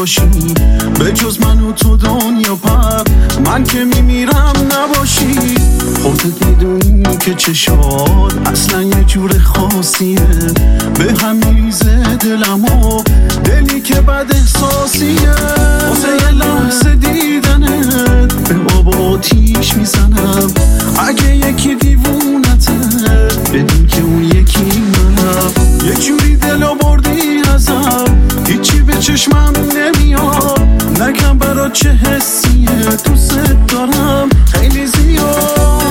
باشی، به جز من و تو دنیا پر، من که میمیرم نباشی. خودت میدونی که چشات اصلا یه جور خاصیه، به هم میریزه دلمو، دلی که بد احساسیه. واسه یه لحظه دیدنت به آب آتیش میزنم، اگه یکی دیوونته بدون که اون یکی منم. یه جوری دلو بردی ازم، هیچی به چشمم نمیاد، نگم برا چه حسیه، دوست دارم خیلی زیاد.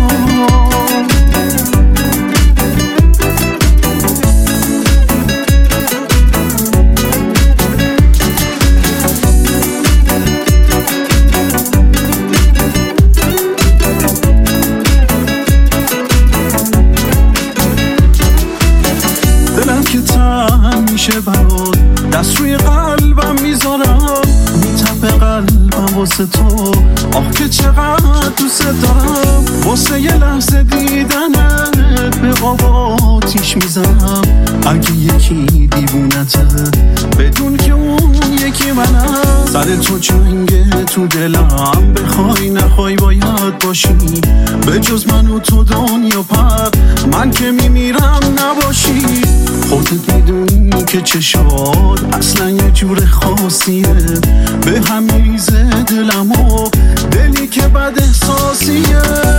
دلم که تنگ میشه برات، دست روی قلبم میذارم، میتپه قلبم واسه تو، آخ که چقدر دوست دارم. واسه یه لحظه دیدنت به آب آتیش میزنم، اگه یکی دیوونته بدون که اون یکی منم. سر تو جنگه تو دلم، بخوای نخوای باید باشی، به جز من و تو دنیا پر، من که میمیرم نباشی. خودت میدونی که چشات اصلا یه جور خاصیه، به هم میریزه دلمو، دلی که بد احساسیه.